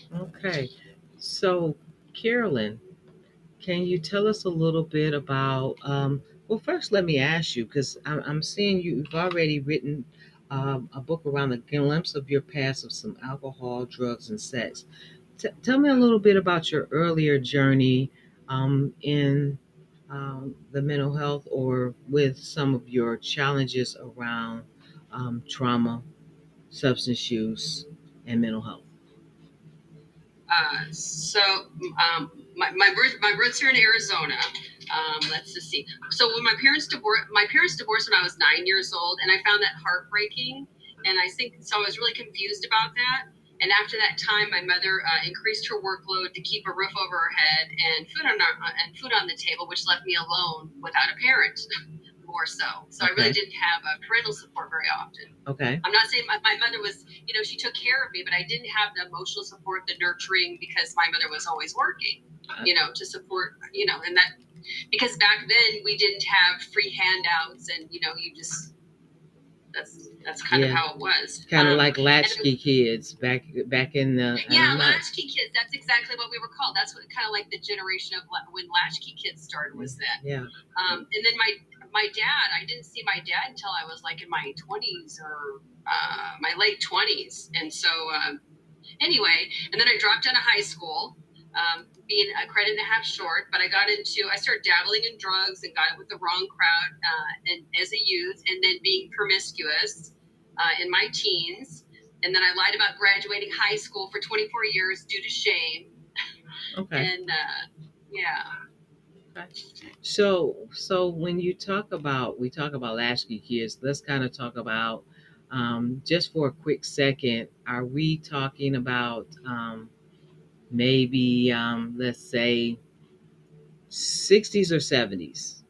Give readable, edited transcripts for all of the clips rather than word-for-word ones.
Okay. So, Carolyn, can you tell us a little bit about? Well, first, let me ask you because I'm seeing you've already written a book around the glimpse of your past of some alcohol, drugs, and sex. Tell me a little bit about your earlier journey in the mental health or with some of your challenges around trauma, substance use, and mental health. My roots are in Arizona. Let's just see. So when my parents divorced when I was 9 years old, and I found that heartbreaking. And I think so. I was really confused about that. And after that time, my mother increased her workload to keep a roof over her head and food on the table, which left me alone without a parent. More so. So I really Okay. didn't have parental support very often. Okay. I'm not saying my mother was, she took care of me, but I didn't have the emotional support, the nurturing, because my mother was always working, to support, and that, because back then we didn't have free handouts and, you just, that's kind of Yeah. how it was. Kind of like And latchkey kids back in the, and yeah, I'm not. latchkey kids. That's exactly what we were called. That's what kind of like the generation of when latchkey kids started was then. Yeah. And then my dad, I didn't see my dad until I was like in my 20s or my late 20s. And so anyway, and then I dropped out of high school, being a credit and a half short. But I started dabbling in drugs and got it with the wrong crowd, and as a youth, and then being promiscuous in my teens. And then I lied about graduating high school for 24 years due to shame. Okay. And yeah. Okay. So when we talk about latchkey kids, let's kind of talk about, just for a quick second, are we talking about maybe, let's say, 60s or 70s?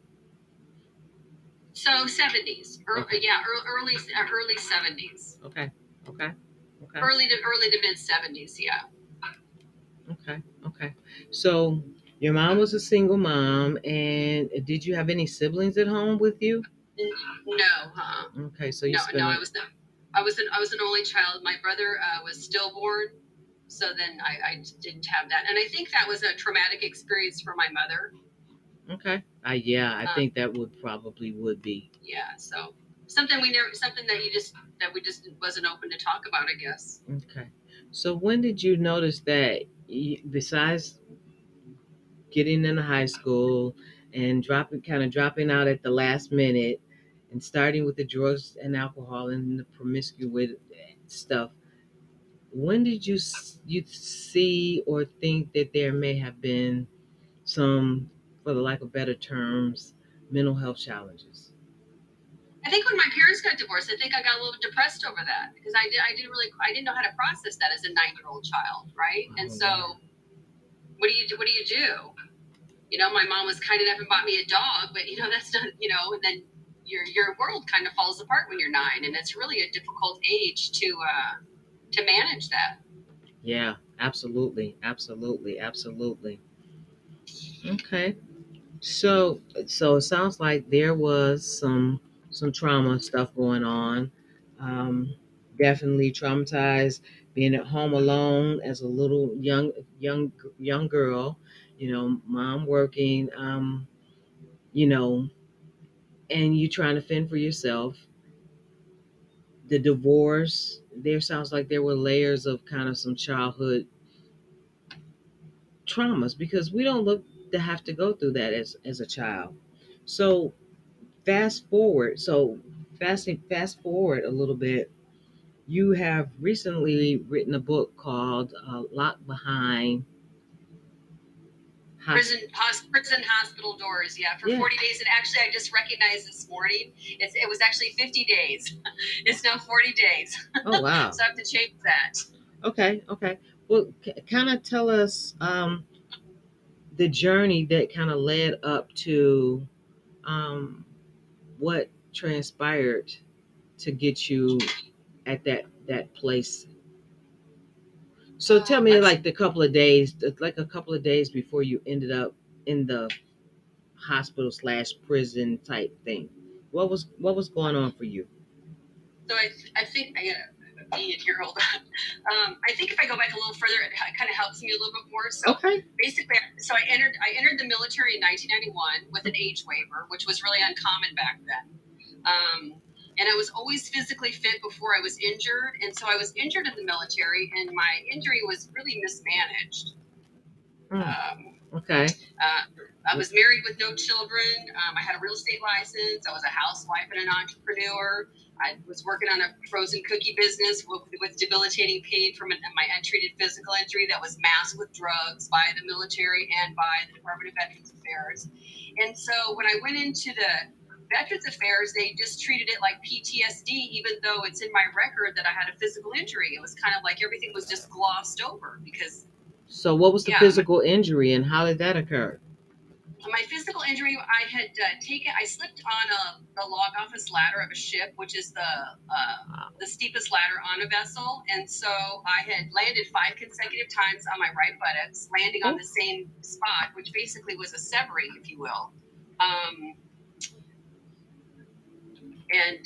So 70s, Okay. yeah, early 70s, Okay. Okay. Okay. early to mid 70s, yeah. Okay. Okay. So your mom was a single mom, and did you have any siblings at home with you? No, huh? Okay. So you No, no, spent a. I was an only child. My brother was stillborn, so then I didn't have that, and I think that was a traumatic experience for my mother. Okay. Yeah, I Um, think that would be. yeah, so something that we just wasn't open to talk about, I guess. Okay. So when did you notice that, besides getting into high school and dropping out at the last minute and starting with the drugs and alcohol and the promiscuous stuff, when did you see or think that there may have been some, for the lack of better terms, mental health challenges? I think when my parents got divorced, I think I got a little depressed over that because I didn't know how to process that as a 9 year old child, right? And Oh yeah. so what do you do? What do you do? My mom was kind enough and bought me a dog, but that's not, and then your world kind of falls apart when you're 9, and it's really a difficult age to manage that. Yeah, absolutely, absolutely, absolutely. Okay. So it sounds like there was some trauma stuff going on. Um, Definitely traumatized being at home alone as a little young girl. Mom working. You know, and you trying to fend for yourself. The divorce. There sounds like there were layers of kind of some childhood traumas because we don't look to have to go through that as a child. So fast forward. So fast forward a little bit. You have recently written a book called "Locked Behind." Prison hospital doors, yeah, for Yeah. 40 days. And actually, I just recognized this morning it was actually 50 days. It's now 40 days. Oh wow. So I have to change that. Okay. Okay. Well, kind of tell us the journey that kind of led up to um, what transpired to get you at that place. So tell me, Let's like the couple of days, like a couple of days before you ended up in the hospital slash prison type thing. What was going on for you? So I think 8-year-old. I think if I go back a little further, it kind of helps me a little bit more. So Okay. basically, so I entered the military in 1991 with an age waiver, which was really uncommon back then. And I was always physically fit before I was injured. And so I was injured in the military, and my injury was really mismanaged. Okay. I was married with no children. I had a real estate license. I was a housewife and an entrepreneur. I was working on a frozen cookie business with debilitating pain from my untreated physical injury that was masked with drugs by the military and by the Department of Veterans Affairs. And so when I went into the Veterans Affairs, they just treated it like PTSD, even though it's in my record that I had a physical injury. It was kind of like everything was just glossed over because. So, what was the physical injury, and how did that occur? My physical injury, I had I slipped on the log office ladder of a ship, which is the steepest ladder on a vessel. And so I had landed 5 consecutive times on my right buttocks, landing on the same spot, which basically was a severing, if you will. And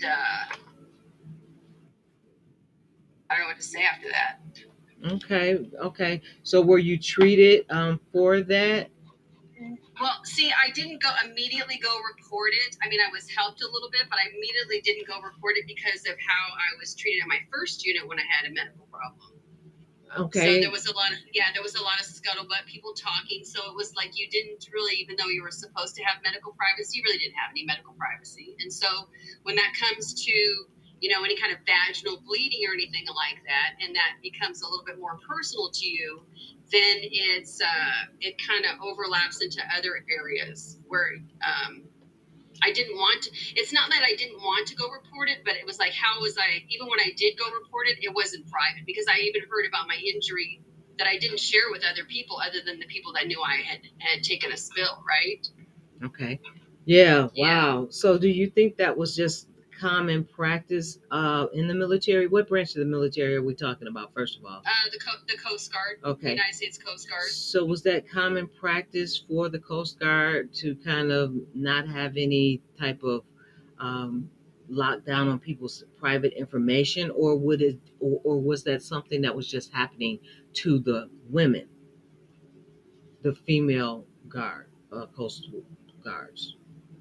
I don't know what to say after that. Okay. So were you treated for that? Well, see, I didn't immediately go report it. I mean, I was helped a little bit, but I immediately didn't go report it because of how I was treated in my first unit when I had a medical problem. Okay. So there was a lot of scuttlebutt, people talking. So it was like you didn't really, even though you were supposed to have medical privacy, you really didn't have any medical privacy. And so when that comes to, any kind of vaginal bleeding or anything like that, and that becomes a little bit more personal to you, then it kind of overlaps into other areas where I didn't want to. It's not that I didn't want to go report it, but it was like, how was I, even when I did go report it, it wasn't private because I even heard about my injury that I didn't share with other people other than the people that knew I had taken a spill, right? Okay. Yeah. Wow. So do you think that was just common practice in the military? What branch of the military are we talking about, first of all? The Coast Guard. Okay. The United States Coast Guard. So was that common practice for the Coast Guard to kind of not have any type of lockdown on people's private information, or was that something that was just happening to the women, the female coastal guards?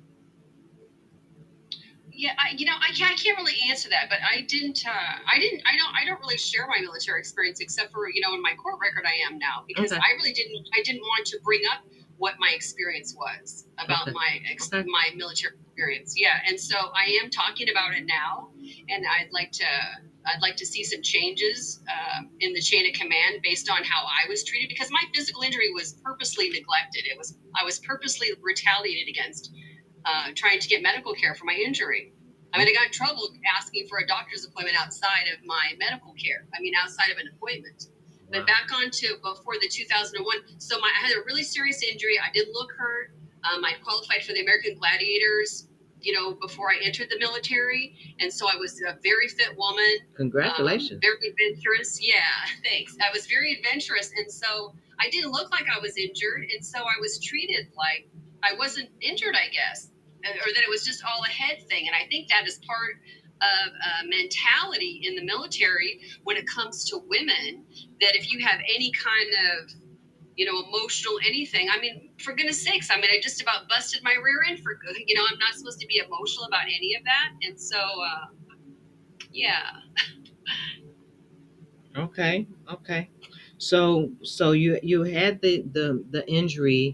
Yeah, I can't really answer that, but I don't really share my military experience except for, in my court record I am now, because I didn't want to bring up what my experience was about my military experience. Yeah. And so I am talking about it now, and I'd like to see some changes in the chain of command based on how I was treated, because my physical injury was purposely neglected. I was purposely retaliated against, trying to get medical care for my injury. I mean, I got in trouble asking for a doctor's appointment outside of my medical care. I mean, outside of an appointment. But back on to before the 2001. So I had a really serious injury. I didn't look hurt. I qualified for the American Gladiators, before I entered the military. And so I was a very fit woman. Congratulations. Very adventurous. Yeah, thanks. I was very adventurous. And so I didn't look like I was injured. And so I was treated like I wasn't injured, I guess, or that it was just all a head thing. And I think that is part of a mentality in the military when it comes to women, that if you have any kind of, emotional anything, I mean, for goodness sakes, I mean, I just about busted my rear end for good. I'm not supposed to be emotional about any of that. And so, yeah. Okay. So you had the injury,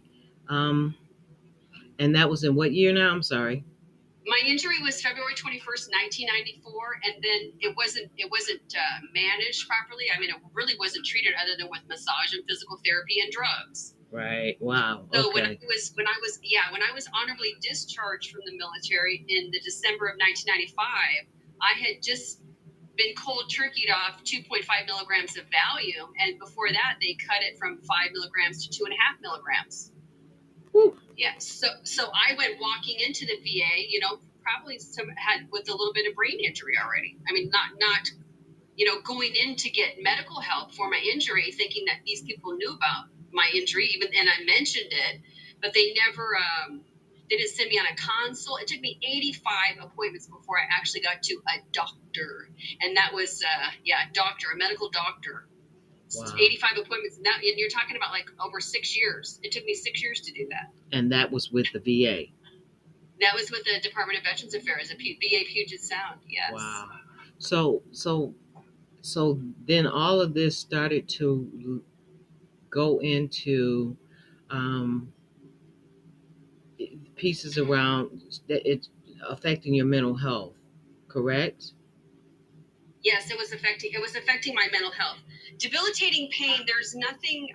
and that was in what year now? I'm sorry. My injury was February 21st, 1994, and then it wasn't managed properly. I mean, it really wasn't treated other than with massage and physical therapy and drugs. Right. Wow. So when I was honorably discharged from the military in the December of 1995, I had just been cold turkeyed off 2.5 milligrams of Valium, and before that they cut it from 5 milligrams to 2.5 milligrams. Whew. Yeah, so I went walking into the VA, probably had with a little bit of brain injury already. I mean, not going in to get medical help for my injury, thinking that these people knew about my injury, and I mentioned it, but they never They didn't send me on a consult. It took me 85 appointments before I actually got to a doctor. And that was, doctor, a medical doctor. Wow. 85 appointments. And you're talking about like over 6 years. It took me 6 years to do that. And that was with the VA. That was with the Department of Veterans Affairs, VA Puget Sound. Yes. Wow. So then all of this started to go into pieces around that it's affecting your mental health, correct? Yes, it was affecting my mental health. Debilitating pain. There's nothing.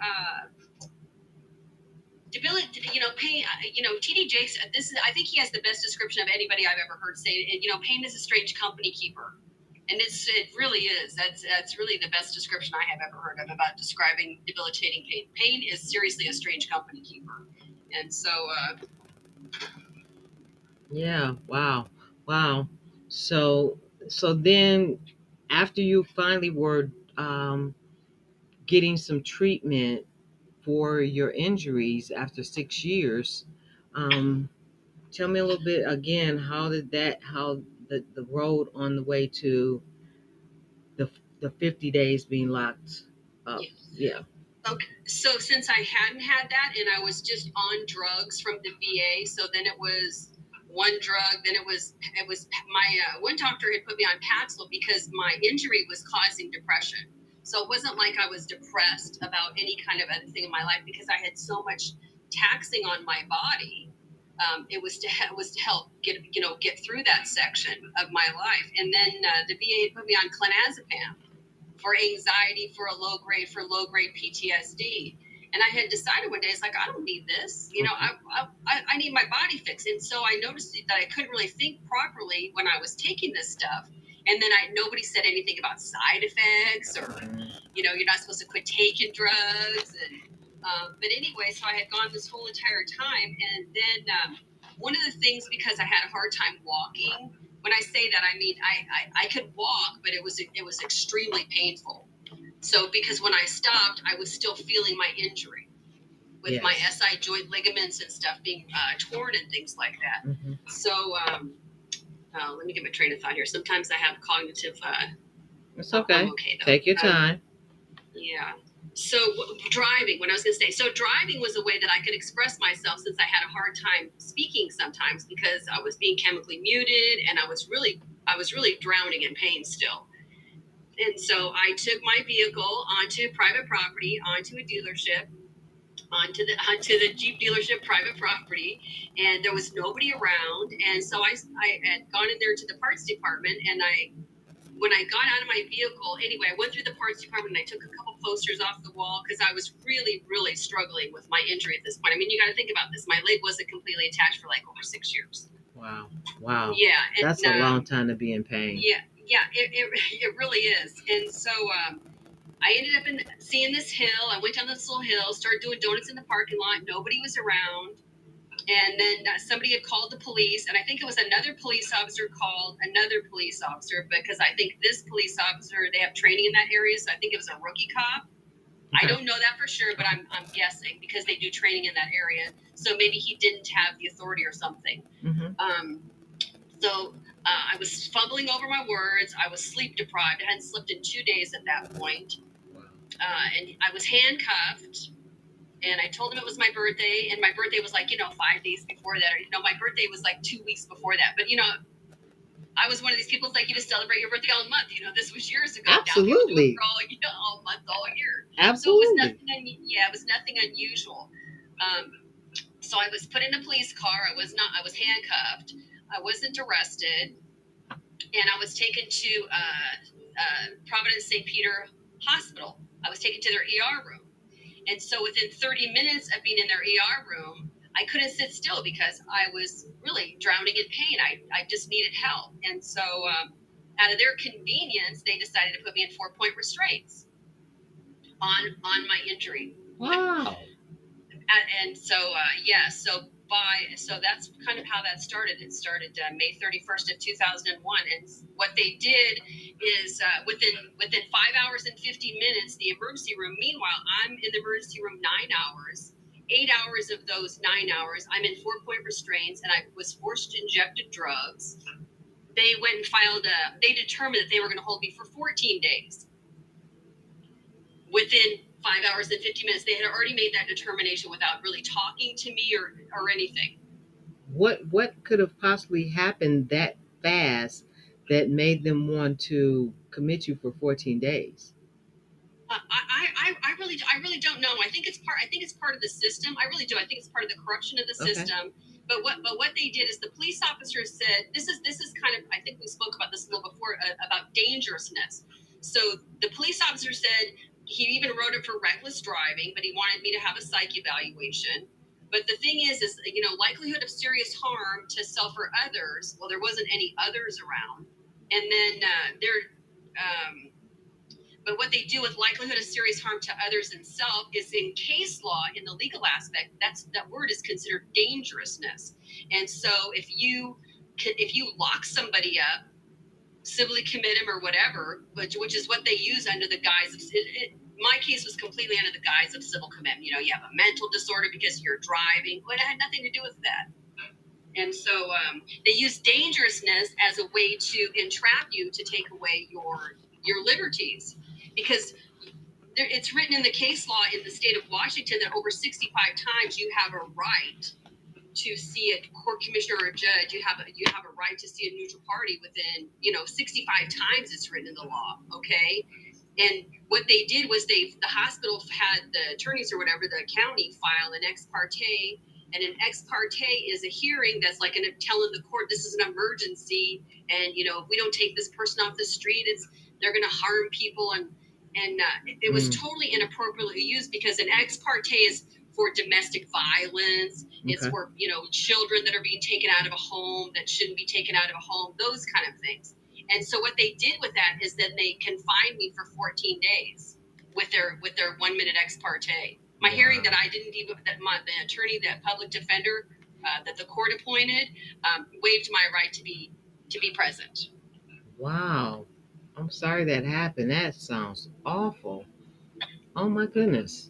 Pain. TD Jakes. I think he has the best description of anybody I've ever heard say it. Pain is a strange company keeper, and it really is. That's really the best description I have ever heard of about describing debilitating pain. Pain is seriously a strange company keeper, and so. Yeah. Wow. So then after you finally were getting some treatment for your injuries after 6 years, tell me a little bit again, how the road on the way to the 50 days being locked up. Yeah. Okay, so since I hadn't had that and I was just on drugs from the VA, so then it was one drug, then it was my one doctor had put me on Paxil because my injury was causing depression. So it wasn't like I was depressed about any kind of other thing in my life because I had so much taxing on my body. It was to help get through that section of my life, and then the VA put me on clonazepam for anxiety, for low grade PTSD. And I had decided one day, it's like, I don't need this. I need my body fixed. And so I noticed that I couldn't really think properly when I was taking this stuff. And then nobody said anything about side effects or, you're not supposed to quit taking drugs. But anyway, so I had gone this whole entire time. And then one of the things, because I had a hard time walking, when I say that, I mean I could walk, but it was extremely painful. So because when I stopped, I was still feeling my injury with my SI joint ligaments and stuff being torn and things like that. Mm-hmm. So let me get my train of thought here. Sometimes I have cognitive. It's okay. I'm okay though. Take your time. Yeah. So driving was a way that I could express myself, since I had a hard time speaking sometimes because I was being chemically muted and I was really drowning in pain still. And so I took my vehicle onto private property, onto a dealership, onto the Jeep dealership private property, and there was nobody around. And so I had gone in there to the parts department, and when I got out of my vehicle, anyway, I went through the parts department and I took a couple posters off the wall because I was really, really struggling with my injury at this point. I mean, you got to think about this. My leg wasn't completely attached for like over 6 years. Wow. Yeah. And, that's a long time to be in pain. Yeah, it really is. And so I ended up seeing this hill. I went down this little hill, started doing donuts in the parking lot. Nobody was around. And then somebody had called the police, and I think it was another police officer called another police officer, because I think this police officer, they have training in that area, so I think it was a rookie cop. Okay. I don't know that for sure, but I'm guessing because they do training in that area. So maybe he didn't have the authority or something. Mm-hmm. So I was fumbling over my words. I was sleep deprived. I hadn't slept in 2 days at that point. Wow. And I was handcuffed. And I told him it was my birthday, and my birthday was like, 5 days before that. Or, my birthday was like 2 weeks before that. But, I was one of these people who's like, you just celebrate your birthday all month. This was years ago. Absolutely. Now people do it all month, all year. Absolutely. So it was nothing unusual. So I was put in a police car. I was handcuffed. I wasn't arrested. And I was taken to Providence St. Peter Hospital. I was taken to their ER room. And so within 30 minutes of being in their ER room, I couldn't sit still because I was really drowning in pain. I just needed help. And so out of their convenience, they decided to put me in 4-point restraints on my injury. Wow. And so, so that's kind of how that started. It started May 31st of 2001. And what they did is within 5 hours and 50 minutes, the emergency room, meanwhile, I'm in the emergency room 9 hours. 8 hours of those 9 hours, I'm in 4-point restraints and I was forced to injected drugs. They went and they determined that they were going to hold me for 14 days. Within 5 hours and 50 minutes, they had already made that determination without really talking to me or anything. What could have possibly happened that fast that made them want to commit you for 14 days? I really don't know. I think it's part of the system. I really do. I think it's part of the corruption of the system. But what they did is the police officer said this is kind of, I think we spoke about this a little before, about dangerousness. So the police officer said he even wrote it for reckless driving, but he wanted me to have a psych evaluation. But the thing is likelihood of serious harm to self or others. Well, there wasn't any others around, and then but what they do with likelihood of serious harm to others and self is, in case law, in the legal aspect, that word is considered dangerousness. And so if you lock somebody up, civilly commit him or whatever, which is what they use under the guise of my case was completely under the guise of civil commitment. You have a mental disorder because you're driving. Well, it had nothing to do with that. And so they use dangerousness as a way to entrap you to take away your liberties, because it's written in the case law in the state of Washington that over 65 times you have a right to see a court commissioner or a judge. You have a right to see a neutral party within 65 times it's written in the law. Okay. And what they did was the hospital had the attorneys or whatever, the county, file an ex parte. And an ex parte is a hearing that's like telling the court this is an emergency, and if we don't take this person off the street, they're going to harm people, and it was totally inappropriately used, because an ex parte is for domestic violence. Okay. It's for children that are being taken out of a home that shouldn't be taken out of a home, those kind of things. And so what they did with that is that they confined me for 14 days with their 1 minute ex parte. My hearing that I didn't even, the attorney, that public defender that the court appointed, waived my right to be present. Wow. I'm sorry that happened. That sounds awful. Oh my goodness.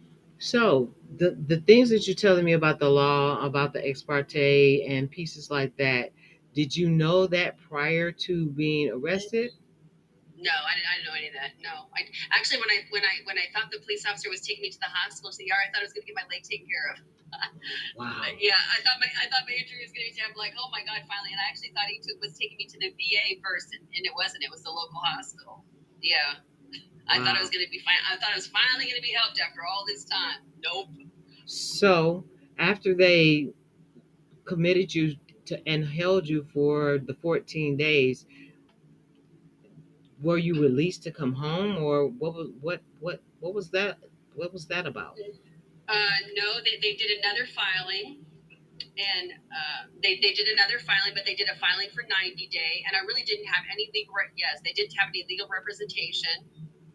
So the things that you're telling me about the law, about the ex parte and pieces like that, did you know that prior to being arrested? No, I didn't know any of that. No, actually, when I thought the police officer was taking me to the hospital, I thought I was going to get my leg taken care of. Wow. Yeah, I thought my injury was going to be terrible. Like, oh my God, finally! And I actually thought he was taking me to the VA first, and it wasn't. It was the local hospital. Yeah, I thought I was going to be fine. I thought I was finally going to be helped after all this time. Nope. So after they committed you to and held you for the 14 days, were you released to come home, or what was that? What was that about? No, they did another filing, and they did another filing, but they did a filing for 90 day, and I really didn't have any legal. Yes, they didn't have any legal representation.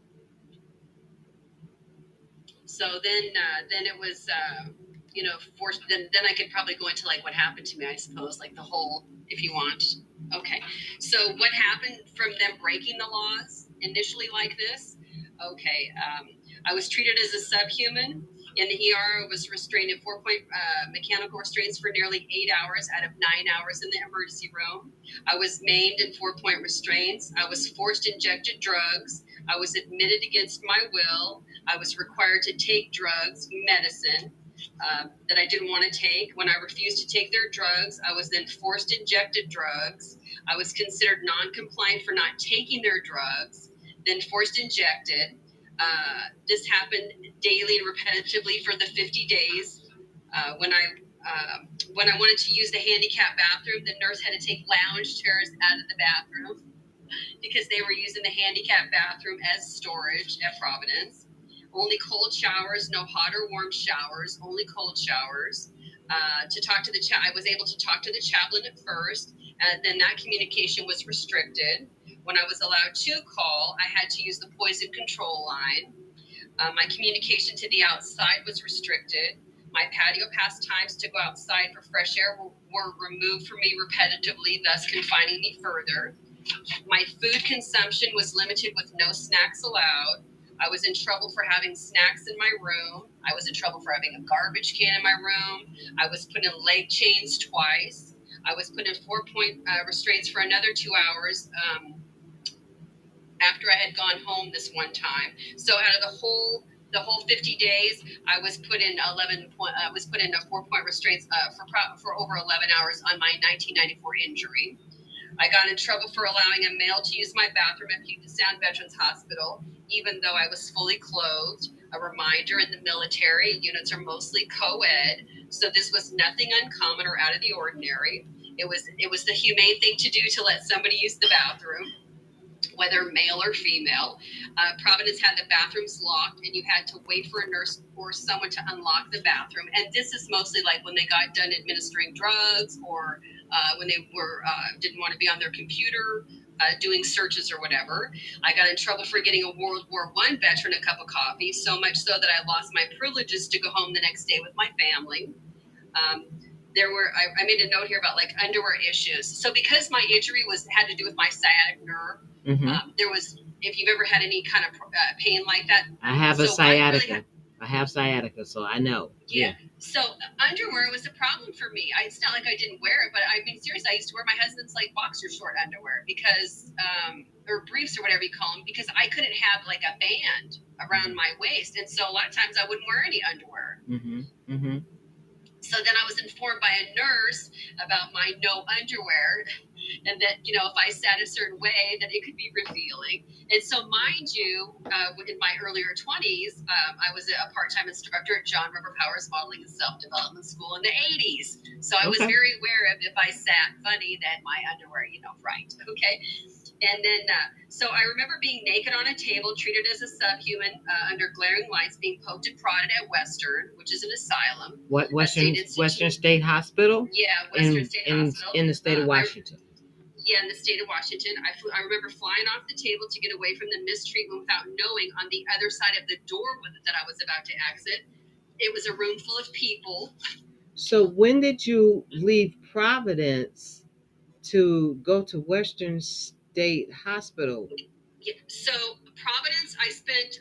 So then it was forced. Then I could probably go into like what happened to me, I suppose, like the whole, if you want. Okay. So what happened from them breaking the laws initially like this? Okay. I was treated as a subhuman. In the ER, I was restrained in 4-point mechanical restraints for nearly 8 hours out of 9 hours in the emergency room. I was maimed in 4-point restraints. I was forced injected drugs. I was admitted against my will. I was required to take drugs, medicine, that I didn't want to take. When I refused to take their drugs, I was then forced injected drugs. I was considered non-compliant for not taking their drugs, then forced injected. This happened daily and repetitively for the 50 days. When I wanted to use the handicap bathroom, the nurse had to take lounge chairs out of the bathroom because they were using the handicap bathroom as storage at Providence. Only cold showers, no hot or warm showers, only cold showers. To talk to I was able to talk to the chaplain at first, and then that communication was restricted. When I was allowed to call, I had to use the poison control line. My communication to the outside was restricted. My patio pastimes to go outside for fresh air were removed from me repetitively, thus confining me further. My food consumption was limited with no snacks allowed. I was in trouble for having snacks in my room. I was in trouble for having a garbage can in my room. I was put in leg chains twice. I was put in 4-point restraints for another 2 hours after I had gone home this one time. So out of the whole 50 days, I was put in 4-point restraints for over 11 hours on my 1994 injury. I got in trouble for allowing a male to use my bathroom at Puget Sound Veterans Hospital, even though I was fully clothed. A reminder, in the military, units are mostly co-ed, so this was nothing uncommon or out of the ordinary. It was the humane thing to do to let somebody use the bathroom, whether male or female. Providence had the bathrooms locked, and you had to wait for a nurse or someone to unlock the bathroom. And this is mostly like when they got done administering drugs, or when they didn't want to be on their computer doing searches or whatever. I got in trouble for getting a World War I veteran a cup of coffee, so much so that I lost my privileges to go home the next day with my family. I made a note here about like underwear issues. So because my injury had to do with my sciatic nerve, there was, if you've ever had any kind of pain like that. I have a sciatica. I have sciatica, so I know. Yeah. So underwear was a problem for me. It's not like I didn't wear it, but I mean, seriously, I used to wear my husband's like boxer short underwear because, or briefs or whatever you call them, because I couldn't have like a band around my waist. And so a lot of times I wouldn't wear any underwear. So then I was informed by a nurse about my no underwear, and that, you know, if I sat a certain way, that it could be revealing. And so, mind you, in my earlier 20s, I was a part-time instructor at John River Powers Modeling and Self-Development School in the 80s. So I was very aware of if I sat funny, that my underwear, you know, right. Okay. And then, so I remember being naked on a table, treated as a subhuman under glaring lights, being poked and prodded at Western, which is an asylum. What, Western State Hospital? Yeah, Western State Hospital. In the state of Washington. In the state of Washington. I remember flying off the table to get away from the mistreatment without knowing on the other side of the door that I was about to exit, it was a room full of people. So when did you leave Providence to go to Western State Hospital? Yeah, so Providence, I spent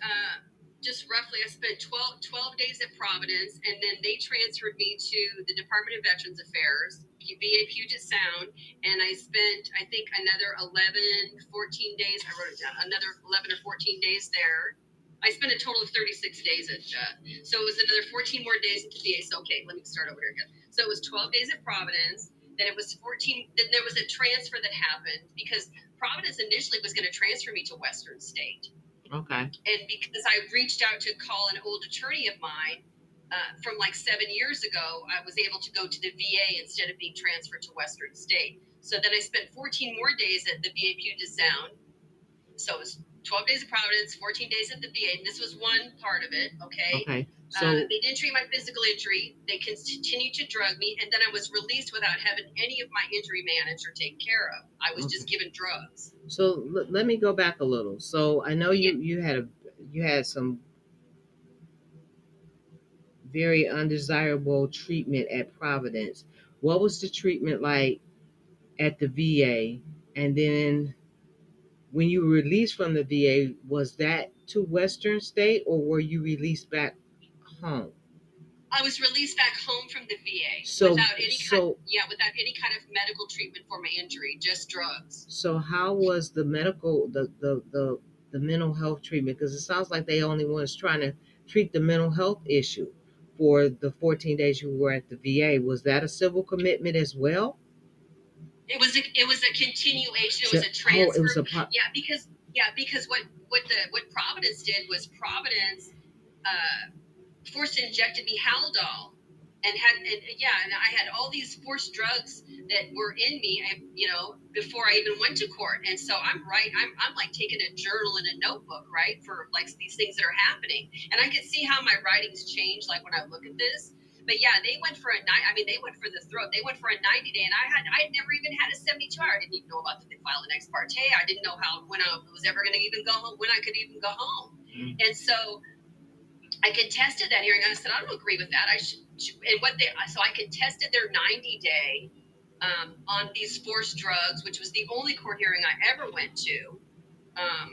I spent 12 days at Providence, and then they transferred me to the Department of Veterans Affairs, VA Puget Sound, and I spent, I think, another 14 days. I wrote it down, another 11 or 14 days there. I spent a total of 36 days so it was another 14 more days at the VA. So, okay, let me start over here again. So it was 12 days at Providence, then it was 14, then there was a transfer that happened because Providence initially was going to transfer me to Western State. Okay. And because I reached out to call an old attorney of mine from like 7 years ago, I was able to go to the VA instead of being transferred to Western State. So then I spent 14 more days at the VA Puget Sound. So it was 12 days at Providence, 14 days at the VA. And this was one part of it, okay? Okay. So they didn't treat my physical injury. They continued to drug me, and then I was released without having any of my injury managed or taken care of. I was just given drugs. So let me go back a little. So I know you had some very undesirable treatment at Providence. What was the treatment like at the VA? And then when you were released from the VA, was that to Western State, or were you released back home? I was released back home from the VA without any kind of medical treatment for my injury, just drugs. So how was the mental health treatment? Because it sounds like they only was trying to treat the mental health issue for the 14 days you were at the VA. Was that a civil commitment as well? It was a continuation. It was a transfer. Because what Providence did was Providence forced injected me Haldol, and I had all these forced drugs that were in me, before I even went to court. And so I'm like taking a journal and a notebook, right, for like these things that are happening. And I can see how my writings change, like when I look at this. But yeah, they went for they went for the throat. They went for a 90-day, and I had never even had a 72-hour. I didn't even know about the file an ex parte. I didn't know when I was ever going to even go home, when I could even go home. Mm-hmm. And so I contested that hearing. I said, I don't agree with that. So I contested their 90-day on these forced drugs, which was the only court hearing I ever went to.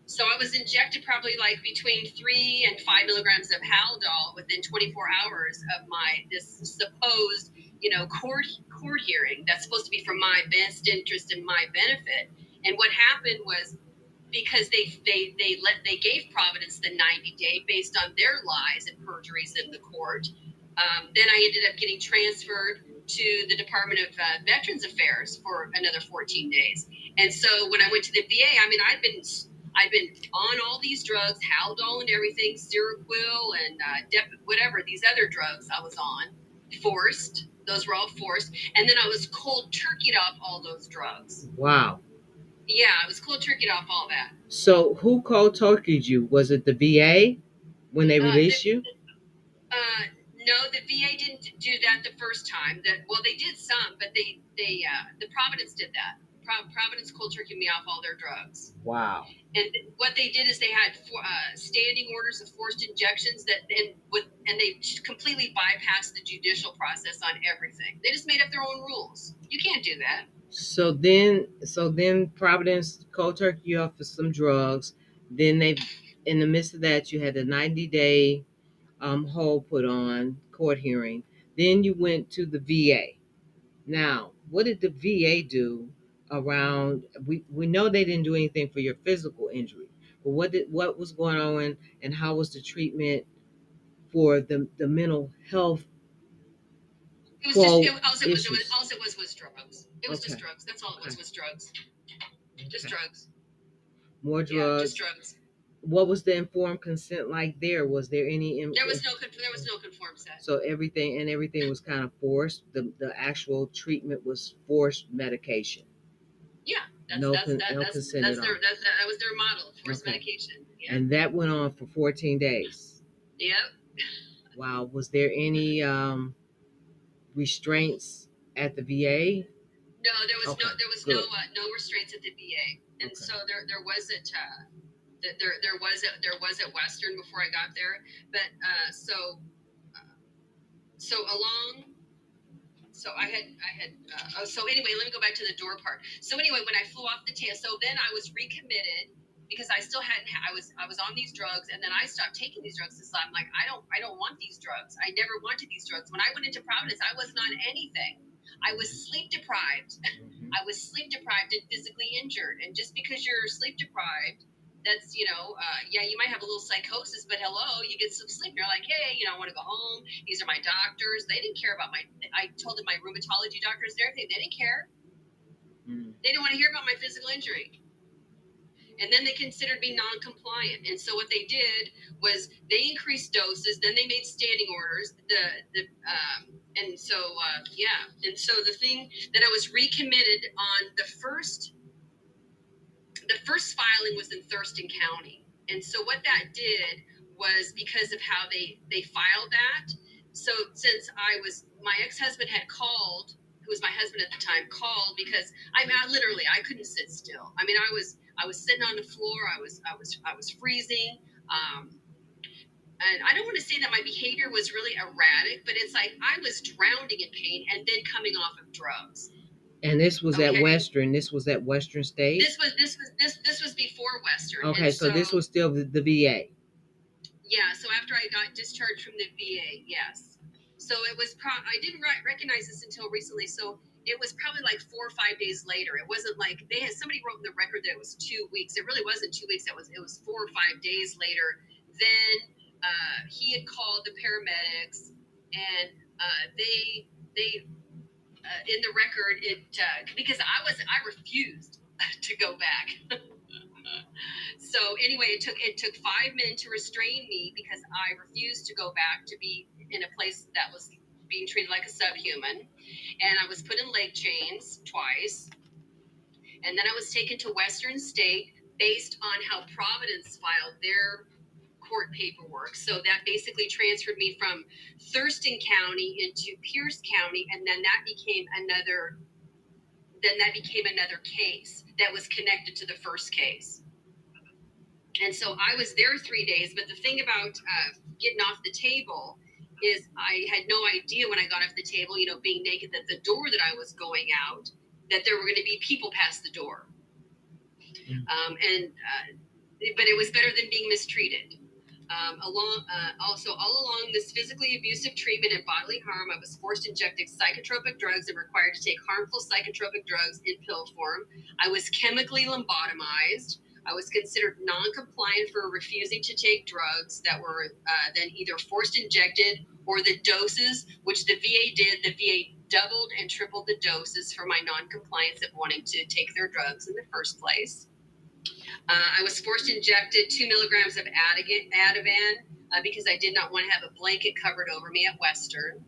So I was injected probably like between 3 and 5 milligrams of Haldol within 24 hours of this supposed, court hearing that's supposed to be for my best interest and my benefit. And what happened was, because they gave Providence the 90-day based on their lies and perjuries in the court. Then I ended up getting transferred to the Department of Veterans Affairs for another 14 days. And so when I went to the VA, I mean, I'd been on all these drugs, Haldol and everything, Seroquel and whatever, these other drugs I was on, forced. Those were all forced. And then I was cold turkeyed off all those drugs. Wow. Yeah, I was cold turkeyed off all that. So who cold turkeyed you? Was it the VA when they released you? No, the VA didn't do that the first time. They did some, but the Providence did that. Providence cold turkeyed me off all their drugs. Wow. And what they did is they had standing orders of forced injections and they completely bypassed the judicial process on everything. They just made up their own rules. You can't do that. So then Providence cold turkey you off for some drugs. Then in the midst of that, you had the 90-day hold put on, court hearing. Then you went to the VA. Now, what did the VA do around? We know they didn't do anything for your physical injury, but what was going on, and how was the treatment for the mental health? It was just drugs. It was Okay. just drugs. That's all it was drugs. Just drugs. More drugs. Yeah, just drugs. What was the informed consent like there? Was there any? There was no conformed consent. So everything was kind of forced. The actual treatment was forced medication. Yeah, that was their model, forced medication. Yeah. And that went on for 14 days. Yep. Wow. Was there any restraints at the VA? No, no restraints at the VA, and so there wasn't. There was at Western before I got there, but so anyway, let me go back to the door part. So anyway, when I flew off the tail, so then I was recommitted because I still hadn't. I was on these drugs, and then I stopped taking these drugs. So I'm like, I don't want these drugs. I never wanted these drugs. When I went into Providence, I wasn't on anything. I was sleep deprived. Mm-hmm. I was sleep deprived and physically injured. And just because you're sleep deprived, that's, you might have a little psychosis, but hello, you get some sleep. You're like, hey, I want to go home. These are my doctors. They didn't care about I told them my rheumatology doctors and everything. They didn't care. Mm. They didn't want to hear about my physical injury. And then they considered me non-compliant. And so what they did was they increased doses. Then they made standing orders. And so the thing that I was recommitted on the first filing was in Thurston County. And so what that did was, because of how they filed that. So since my ex-husband had called, who was my husband at the time, called because I couldn't sit still. I mean, I was sitting on the floor. I was freezing. And I don't want to say that my behavior was really erratic, but it's like I was drowning in pain and then coming off of drugs. And this was at Western. This was at Western State. This was before Western. Okay, so this was still the VA. Yeah. So after I got discharged from the VA, yes. So it was. I didn't recognize this until recently. So it was probably like 4 or 5 days later. It wasn't like somebody wrote in the record that it was 2 weeks. It really wasn't 2 weeks. It was 4 or 5 days later. Then he had called the paramedics, and they in the record because I refused to go back. So anyway, it took 5 men to restrain me because I refused to go back to be in a place that was being treated like a subhuman, and I was put in leg chains twice, and then I was taken to Western State based on how Providence filed their court paperwork. So that basically transferred me from Thurston County into Pierce County, and then that became another case that was connected to the first case. And so I was there 3 days, but the thing about getting off the table is I had no idea when I got off the table, being naked, that the door that I was going out, that there were going to be people past the door. but it was better than being mistreated. Also, all along this physically abusive treatment and bodily harm, I was forced to inject psychotropic drugs and required to take harmful psychotropic drugs in pill form. I was chemically lobotomized. I was considered non-compliant for refusing to take drugs that were then either forced injected or the doses, which the VA did. The VA doubled and tripled the doses for my non-compliance of wanting to take their drugs in the first place. I was forced injected 2 milligrams of Ativan because I did not want to have a blanket covered over me at Western.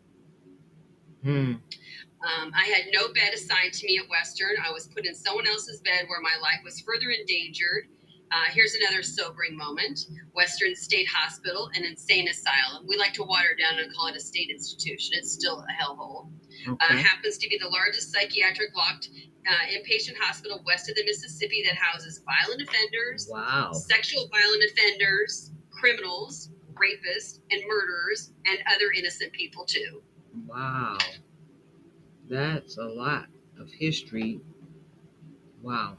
I had no bed assigned to me at Western. I was put in someone else's bed where my life was further endangered. Here's another sobering moment. Western State Hospital, an insane asylum. We like to water it down and call it a state institution. It's still a hellhole. Okay. Happens to be the largest psychiatric locked inpatient hospital west of the Mississippi that houses violent offenders, Wow. sexual violent offenders, criminals, rapists, and murderers, and other innocent people too. Wow. That's a lot of history. Wow.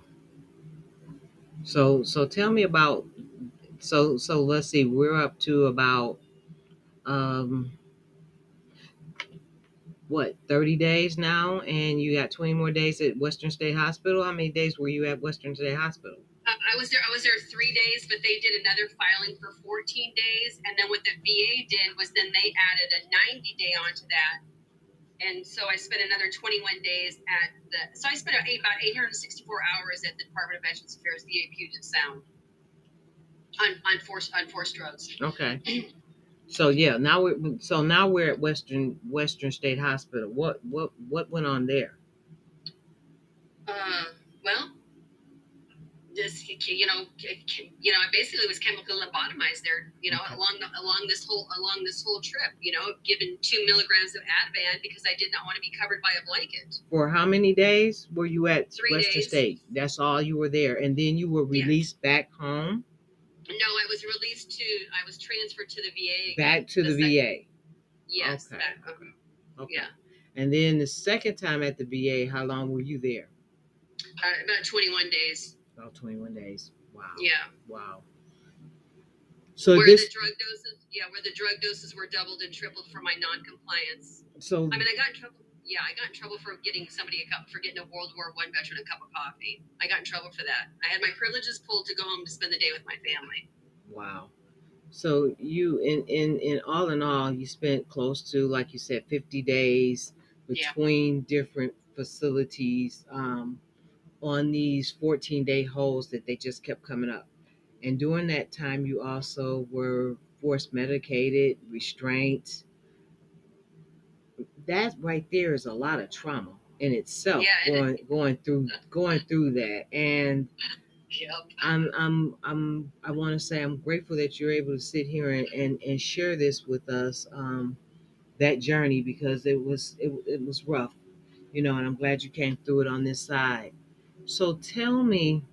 So tell me about, so let's see, we're up to about um what, 30 days now, and you got 20 more days at Western State Hospital. How many days were you at Western State Hospital? I was there 3 days, but they did another filing for 14 days, and then what the VA did was then they added a 90-day onto that. And so I spent another 21 days so I spent about 864 hours at the Department of Veterans Affairs VA Puget Sound on forced drugs. Okay. So yeah, now we're at Western State Hospital. What went on there? Well, just I basically was chemically lobotomized there. Okay. Along this whole trip. Given 2 milligrams of Ativan because I did not want to be covered by a blanket. For how many days were you at 3 Western days. State? That's all you were there, and then you were released back home. No, I was transferred to the VA. Back to the VA. Yes. Okay. Okay. Yeah. And then the second time at the VA, how long were you there? About 21 days. About 21 days. Wow. Yeah. Wow. So where the drug doses were doubled and tripled for my non-compliance. So I mean, I got in trouble. Yeah, I got in trouble for getting a World War I veteran a cup of coffee. I got in trouble for that. I had my privileges pulled to go home to spend the day with my family. Wow. So you, in all, you spent close to, like you said, 50 days between different facilities on these 14-day holds that they just kept coming up. And during that time, you also were forced medicated, restraints. That right there is a lot of trauma in itself. Yeah, going through that. And yep. I want to say I'm grateful that you're able to sit here and share this with us, that journey, because it was rough, and I'm glad you came through it on this side. So tell me,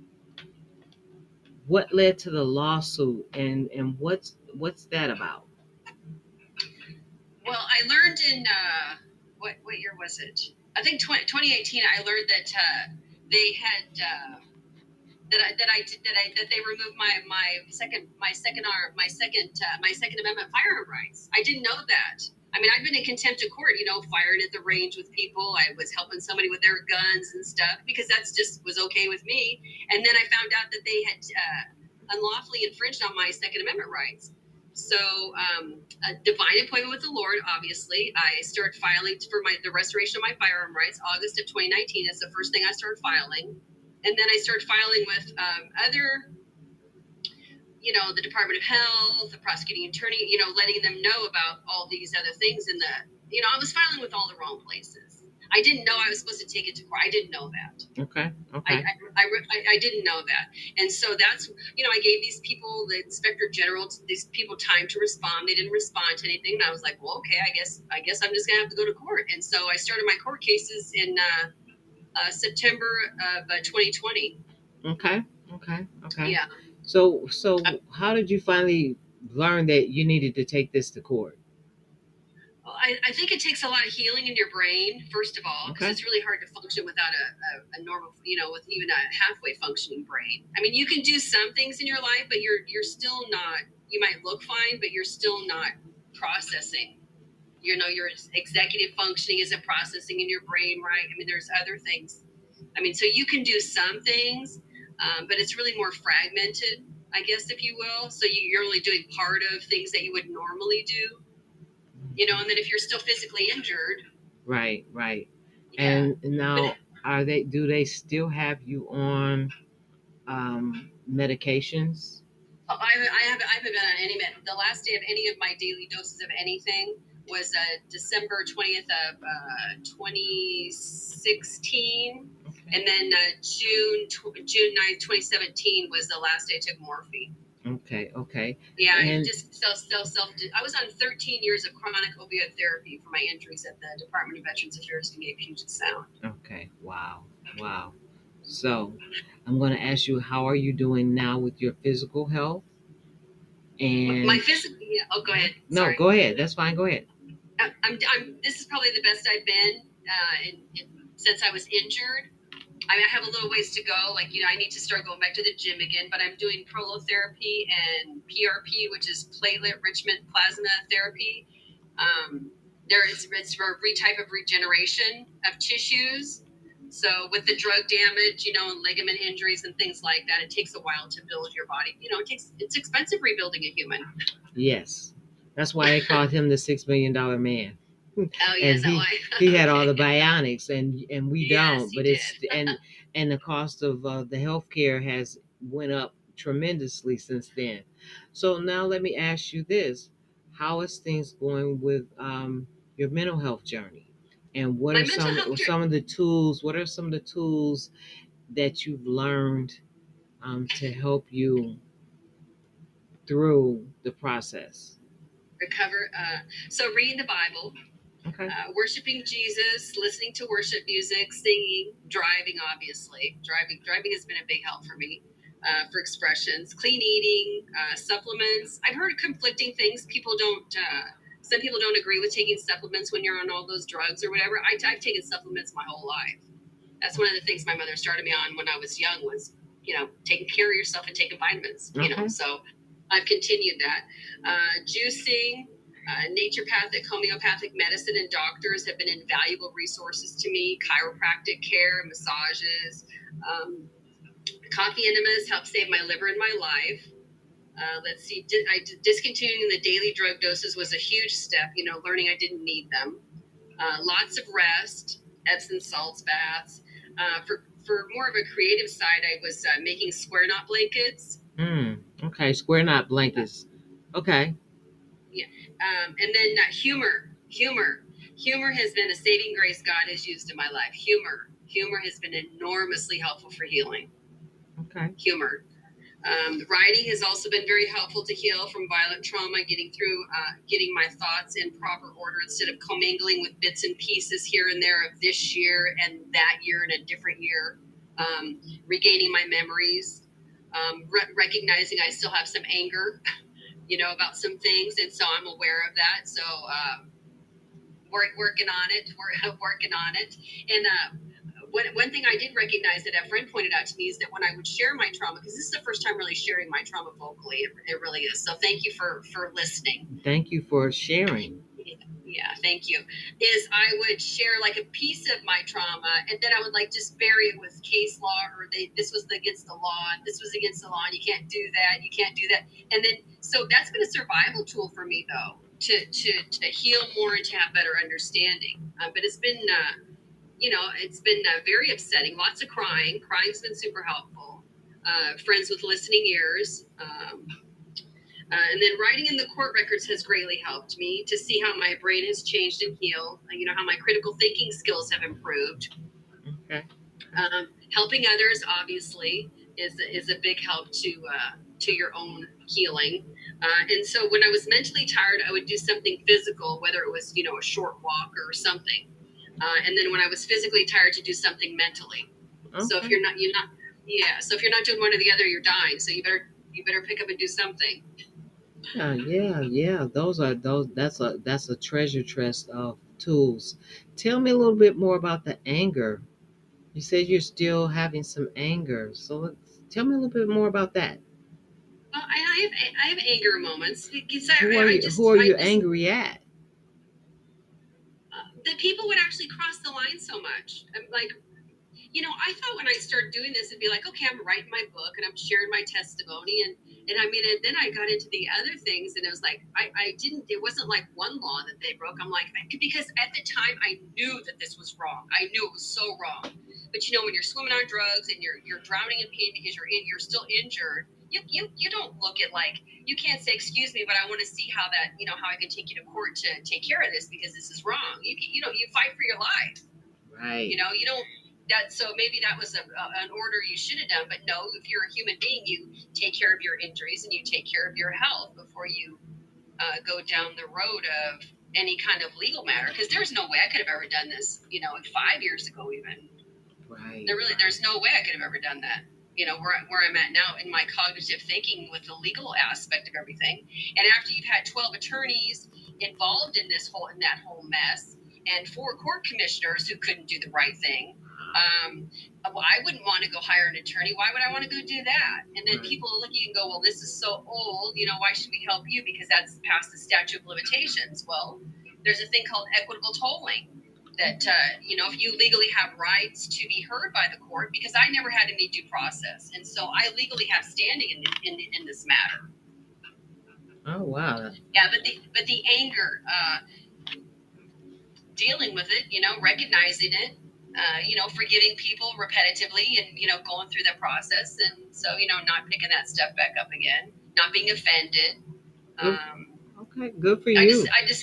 what led to the lawsuit, and what's that about? Well, I learned in what year was it? I think 2018. I learned that they had that they removed my Second Amendment firearm rights. I didn't know that. I mean, I've been in contempt of court, firing at the range with people. I was helping somebody with their guns and stuff because that's just was okay with me. And then I found out that they had unlawfully infringed on my Second Amendment rights. So a divine appointment with the Lord, obviously. I started filing for the restoration of my firearm rights. August of 2019 is the first thing I started filing. And then I started filing with other, the Department of Health, the prosecuting attorney, letting them know about all these other things. And I was filing with all the wrong places. I didn't know I was supposed to take it to court. I didn't know that. Okay. I didn't know that. And so that's, I gave these people, the Inspector General, these people time to respond. They didn't respond to anything. And I was like, well, okay, I guess I'm just going to have to go to court. And so I started my court cases in September of 2020. Okay. Yeah. So how did you finally learn that you needed to take this to court? Well, I think it takes a lot of healing in your brain, first of all, because Okay. it's really hard to function without a normal, with even a halfway functioning brain. I mean, you can do some things in your life, but you're still not. You might look fine, but you're still not processing. Your executive functioning isn't processing in your brain, right? I mean, there's other things. I mean, so you can do some things, but it's really more fragmented, I guess, if you will. So you're only doing part of things that you would normally do, and then if you're still physically injured. Right, right. Yeah. And now, do they still have you on medications? I haven't been on any the last day of any of my daily doses of anything was December 20th of 2016, Okay. and then June 9th 2017 was the last day I took morphine. Okay, okay. Yeah, I And just self. I was on 13 years of chronic opioid therapy for my injuries at the Department of Veterans Affairs in Puget Sound. okay, wow, wow. So, I'm going to ask you, how are you doing now with your physical health? My And physical. Yeah. Oh, go ahead. no, Sorry. go ahead. That's fine. Go ahead. This is probably the best I've been since I was injured. I mean, I have a little ways to go. Like, I need to start going back to the gym again, but I'm doing prolotherapy and PRP, which is platelet enrichment plasma therapy. It's for a type of regeneration of tissues. So with the drug damage, and ligament injuries and things like that, it takes a while to build your body. It's expensive rebuilding a human. Yes. That's why they called him the $6 million man. Oh, yeah, And is that he why? had all Okay. the bionics, and we Yes, don't. he But it's did. and the cost of the healthcare has went up tremendously since then. So now let me ask you this: how is things going with your mental health journey? And what My are mental health care. some of the tools? What are some of the tools that you've learned to help you through the process? Recover. So reading the Bible, Okay. worshiping Jesus, listening to worship music, singing, driving. Obviously, driving has been a big help for me for expressions. Clean eating, supplements. I've heard conflicting things. People don't. Some people don't agree with taking supplements when you're on all those drugs or whatever. I've taken supplements my whole life. That's one of the things my mother started me on when I was young was, taking care of yourself and taking vitamins, Okay. so I've continued that. Juicing, naturopathic, homeopathic medicine and doctors have been invaluable resources to me. Chiropractic care, massages, coffee enemas help save my liver and my life. Let's see, discontinuing the daily drug doses was a huge step, learning I didn't need them. Lots of rest, Epsom salts baths. For more of a creative side, I was making square knot blankets. Okay. Square knot blankets. Okay. Yeah. And then humor has been a saving grace God has used in my life. Humor has been enormously helpful for healing. Okay. Humor. Writing has also been very helpful to heal from violent trauma, getting my thoughts in proper order instead of commingling with bits and pieces here and there of this year and that year and a different year. Regaining my memories, recognizing I still have some anger, about some things, and so I'm aware of that. So working on it. We're working on it, and one thing I did recognize that a friend pointed out to me is that when I would share my trauma, because this is the first time really sharing my trauma vocally, it really is. So thank you for listening. Thank you for sharing. Yeah, thank you. Is I would share like a piece of my trauma, and then I would like just bury it with case law, or this was against the law, and this was against the law, and you can't do that, you can't do that, and then so that's been a survival tool for me though, to heal more and to have better understanding. But it's been very upsetting. Lots of crying. Crying's been super helpful. Friends with listening ears. And then writing in the court records has greatly helped me to see how my brain has changed and healed. How my critical thinking skills have improved. Okay. Helping others, obviously, is a big help to your own healing. And so when I was mentally tired, I would do something physical, whether it was a short walk or something. And then when I was physically tired, to do something mentally. Okay. So if you're not So if you're not doing one or the other, you're dying. So you better pick up and do something. Yeah. That's a treasure chest of tools. Tell me a little bit more about the anger. You said you're still having some anger, so tell me a little bit more about that. Well, I have anger moments because Who are you angry at? that people would actually cross the line so much. I'm like, I thought when I started doing this, it'd be like, okay, I'm writing my book and I'm sharing my testimony, and I mean, and then I got into the other things, and it was like I didn't. It wasn't like one law that they broke. I'm like, because at the time I knew that this was wrong. I knew it was so wrong. But when you're swimming on drugs and you're drowning in pain because you're still injured, you don't look at like you can't say excuse me, but I want to see how that how I can take you to court to take care of this because this is wrong. You fight for your life. Right. You don't that so maybe that was an order you should have done, but no, if you're a human being, you take care of your injuries and you take care of your health before you go down the road of any kind of legal matter, because there's no way I could have ever done this 5 years ago even. Right. There's no way I could have ever done that, where I'm at now in my cognitive thinking with the legal aspect of everything. And after you've had 12 attorneys involved in that whole mess, and 4 court commissioners who couldn't do the right thing, well, I wouldn't want to go hire an attorney. Why would I want to go do that? And then people look at you and go, well, this is so old, why should we help you? Because that's past the statute of limitations. Well, there's a thing called equitable tolling that, if you legally have rights to be heard by the court, because I never had any due process. And so I legally have standing in this matter. Oh, wow. Yeah, but the anger, dealing with it, recognizing it, forgiving people repetitively and, going through that process. And so, not picking that stuff back up again, not being offended. Okay, good for you. I just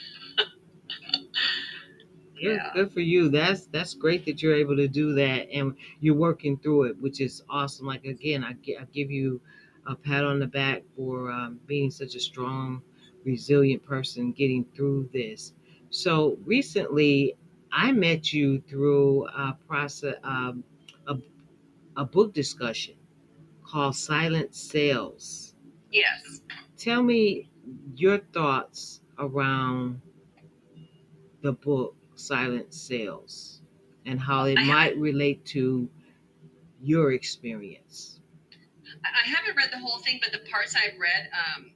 yeah. Good for you. That's great that you're able to do that and you're working through it, which is awesome. Like again, I give you a pat on the back for being such a strong, resilient person getting through this. So recently, I met you through a process, a, a book discussion called Silent Sales. Yes. Tell me your thoughts around the book Silent Sales and how it might relate to your experience. I haven't read the whole thing, but the parts I've read,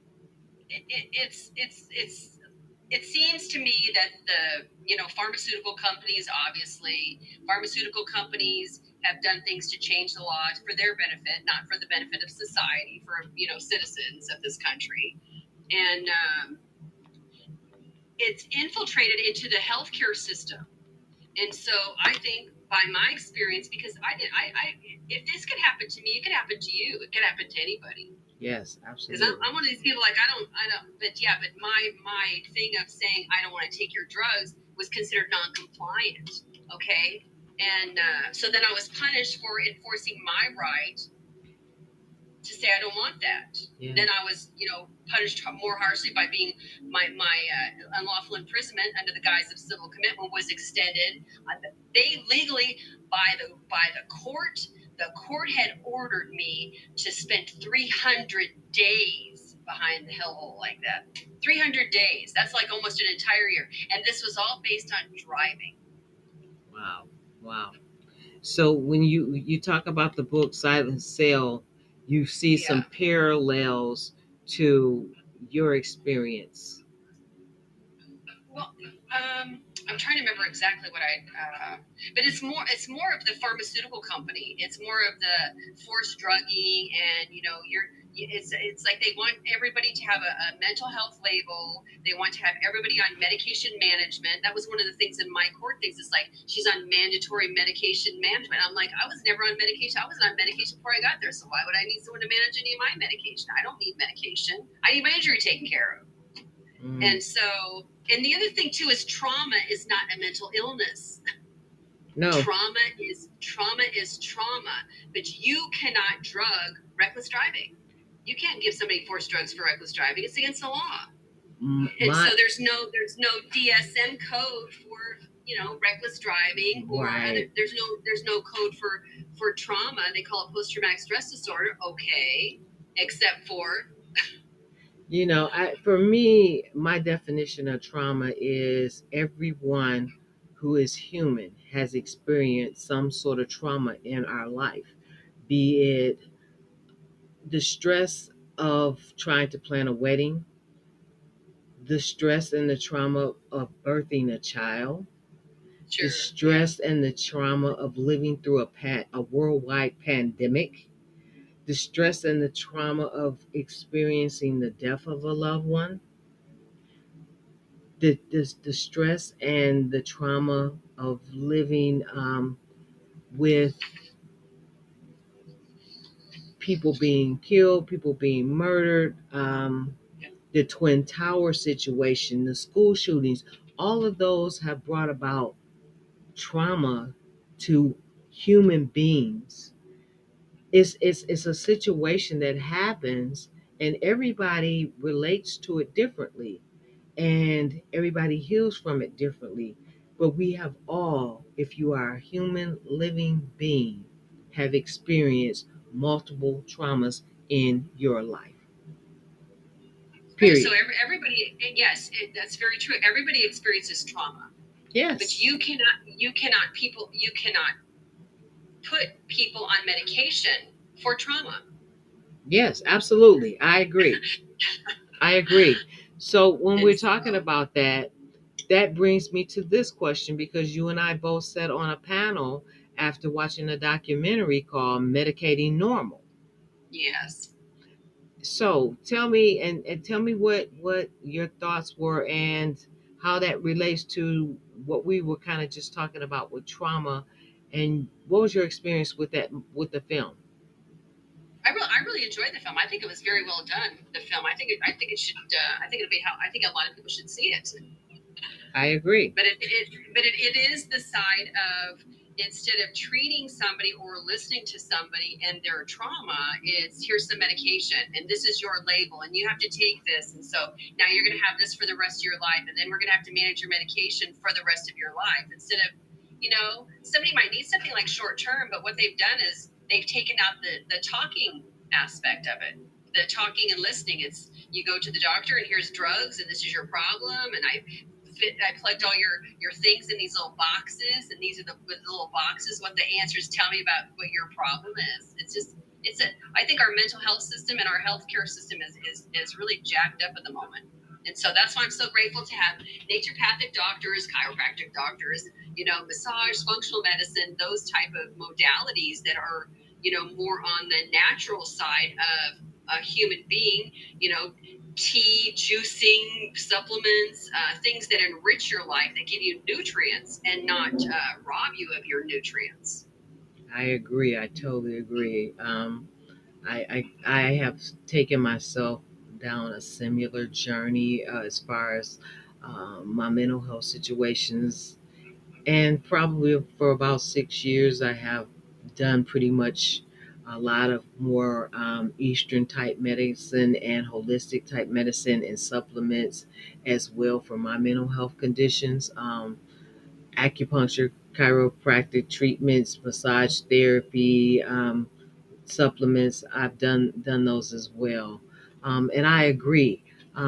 it seems to me that the pharmaceutical companies, obviously, have done things to change the law for their benefit, not for the benefit of society, for citizens of this country, and it's infiltrated into the healthcare system. And so I think by my experience, because if this could happen to me, it could happen to you. It could happen to anybody. Yes, absolutely. Because I'm one of these people like I don't. But my thing of saying I don't want to take your drugs was considered non-compliant. Okay, and so then I was punished for enforcing my right to say I don't want that. Yeah. Then I was, punished more harshly by being my unlawful imprisonment under the guise of civil commitment was extended. They legally by the court. The court had ordered me to spend 300 days behind the hellhole like that. 300 days. That's like almost an entire year. And this was all based on driving. Wow. So when you talk about the book Silent Sale, you see some parallels to your experience. Well, I'm trying to remember exactly what but it's more of the pharmaceutical company. It's more of the forced drugging, and it's like they want everybody to have a mental health label. They want to have everybody on medication management. That was one of the things in my court things. It's like she's on mandatory medication management. I'm like, I was never on medication. I wasn't on medication before I got there. So why would I need someone to manage any of my medication? I don't need medication. I need my injury taken care of. And so, and the other thing too is trauma is not a mental illness. No. Trauma is trauma, but you cannot drug reckless driving. You can't give somebody forced drugs for reckless driving. It's against the law. And so there's no DSM code for reckless driving or right. There's no code for trauma. They call it post-traumatic stress disorder. Okay, except for For me, my definition of trauma is everyone who is human has experienced some sort of trauma in our life, be it the stress of trying to plan a wedding, the stress and the trauma of birthing a child, the Sure. Yeah. stress and the trauma of living through a worldwide pandemic, the stress and the trauma of experiencing the death of a loved one, the stress and the trauma of living with people being killed, people being murdered, the Twin Tower situation, the school shootings, all of those have brought about trauma to human beings. It's a situation that happens and everybody relates to it differently and everybody heals from it differently. But we have all, if you are a human living being, have experienced multiple traumas in your life. Right. So Period. everybody, yes, that's very true. Everybody experiences trauma, but Yes. you cannot put people on medication for trauma. Yes, absolutely. I agree. I agree. So when And we're talking so, about that, that brings me to this question because you and I both sat on a panel after watching a documentary called Medicating Normal. yes. So tell me and tell me what your thoughts were and how that relates to what we were kind of just talking about with trauma, and what was your experience with that with the film? I really enjoyed the film. I think it was very well done. The film. I think it should. I think it'll be how. I think a lot of people should see it. I agree. It is the side of, instead of treating somebody or listening to somebody and their trauma, it's here's some medication and this is your label and you have to take this, and so now you're going to have this for the rest of your life, and then we're going to have to manage your medication for the rest of your life, instead of, somebody might need something like short term, but what they've done is they've taken out the talking aspect of it, the talking and listening. It's, you go to the doctor and here's drugs and this is your problem, and I plugged all your things in these little boxes, and these are the little boxes. What the answers tell me about what your problem is. It's just, I think our mental health system and our healthcare system is really jacked up at the moment. And so that's why I'm so grateful to have naturopathic doctors, chiropractic doctors, massage, functional medicine, those type of modalities that are, more on the natural side of a human being, tea, juicing, supplements, things that enrich your life, that give you nutrients and not rob you of your nutrients. I agree. I totally agree. I have taken myself down a similar journey as far as my mental health situations. And probably for about 6 years, I have done pretty much a lot of more Eastern type medicine and holistic type medicine and supplements as well for my mental health conditions. Acupuncture, chiropractic treatments, massage therapy, supplements. I've done those as well, and I agree.